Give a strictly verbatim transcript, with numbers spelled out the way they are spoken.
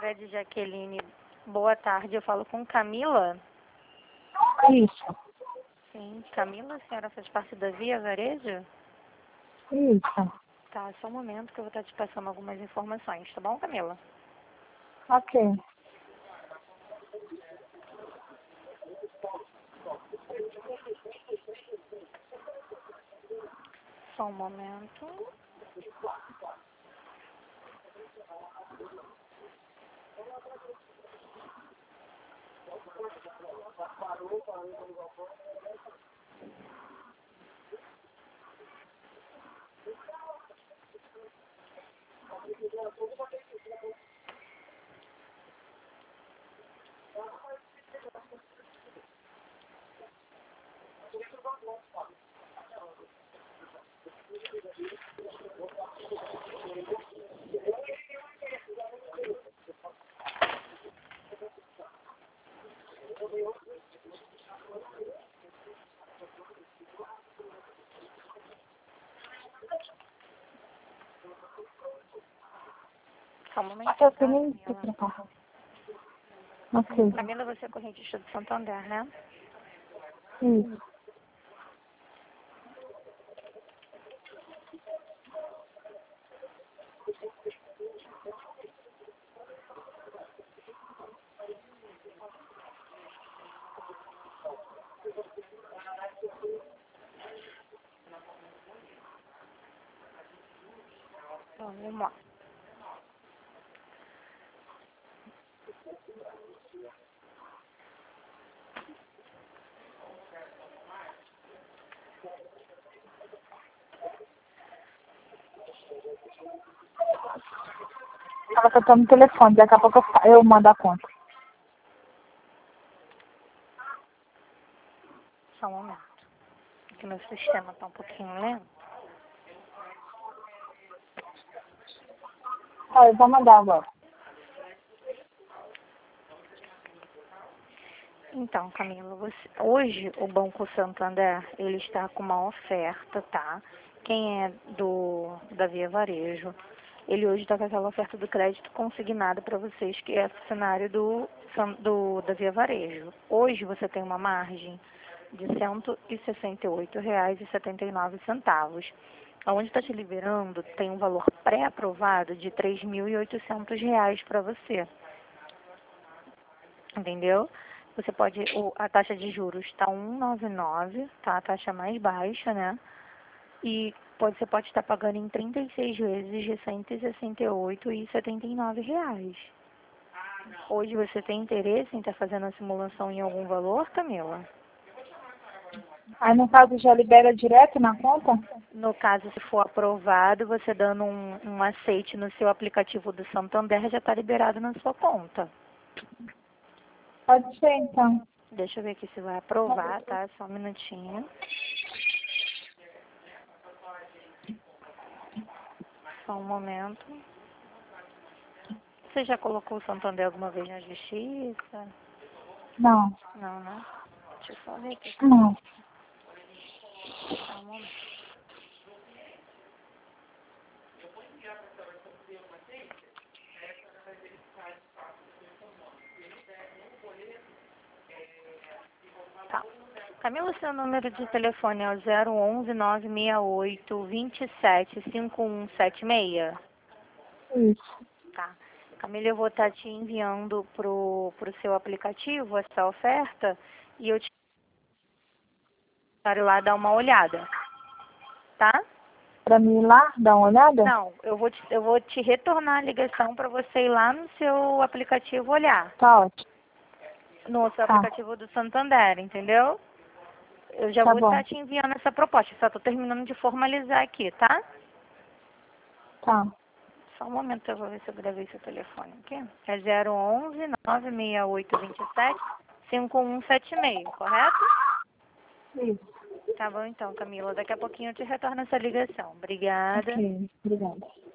Fred Jaqueline, boa tarde. Eu falo com Camila? Isso. Sim, Camila, a senhora faz parte da Via Varejo? Isso. Tá, só um momento que eu vou estar te passando algumas informações, tá bom, Camila? Ok. Só um momento. Só um momento, Eu tá, tenho que Camila? trocar. Ok. Camila, você é correntista do Santander, né? Isso. Então, vamos lá. Ela que eu tô no telefone, daqui a pouco eu, fa- eu mando a conta. Só um momento. Aqui meu sistema tá um pouquinho lento. Ah, eu vou mandar agora. Então, Camila, você- hoje o Banco Santander, ele está com uma oferta, tá? Quem é do da Via Varejo, ele hoje está com aquela oferta do crédito consignado para vocês, que é funcionário do, San- do da Via Varejo. Hoje você tem uma margem de cento e sessenta e oito reais e setenta e nove centavos. Aonde está te liberando, tem um valor pré-aprovado de três mil e oitocentos reais para você. Entendeu? Você pode, o, a taxa de juros está um vírgula noventa e nove, tá? A taxa mais baixa, né? E pode, você pode estar pagando em trinta e seis vezes de cento e sessenta e oito reais e setenta e nove reais. Hoje você tem interesse em estar fazendo a simulação em algum valor, Camila? Aí no caso já libera direto na conta? No caso, se for aprovado, você dando um, um aceite no seu aplicativo do Santander, já está liberado na sua conta. Pode ser então. Deixa eu ver aqui se vai aprovar, tá? Só um minutinho. Só um momento. Você já colocou o Santander alguma vez na justiça? Não. Não, né? Deixa eu só ver aqui. Não. Só um momento. Tá. Camila, seu número de telefone é o zero onze, nove seis oito, dois sete, cinco um sete seis? Isso. Tá. Camila, eu vou estar te enviando pro, pro seu aplicativo essa oferta e eu te quero lá dar uma olhada, tá? Pra mim ir lá, dar uma olhada? Não, eu vou te, eu vou te retornar a ligação para você ir lá no seu aplicativo olhar. Tá ótimo. No seu Tá. aplicativo do Santander, entendeu? Eu já Tá vou bom. estar te enviando essa proposta, só estou terminando de formalizar aqui, tá? Tá. Só um momento, eu vou ver se eu gravei seu telefone aqui. É zero onze, nove seis oito, dois sete, cinco um sete seis, correto? Isso. Tá bom então, Camila. Daqui a pouquinho eu te retorno essa ligação. Obrigada. Ok. Obrigada.